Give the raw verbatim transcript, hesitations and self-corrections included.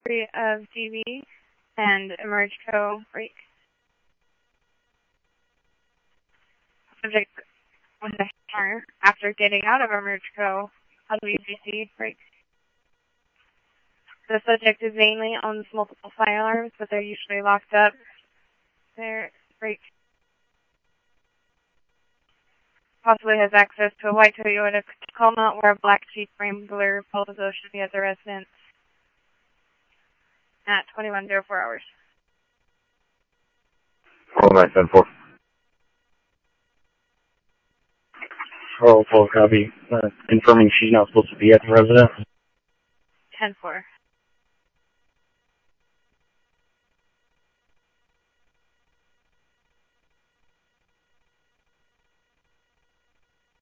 history of D V and Emerge Co. break. Subject was a hammer after getting out of Emerge Co. W G C break. The subject is mainly owns multiple firearms, but they're usually locked up. They're break. Possibly has access to a white Toyota Tacoma or a black Jeep Wrangler Pulso should be at the residence at twenty-one oh four hours. Hold on, ten four. Oh, full copy. Uh, confirming she's not supposed to be at the residence. ten four.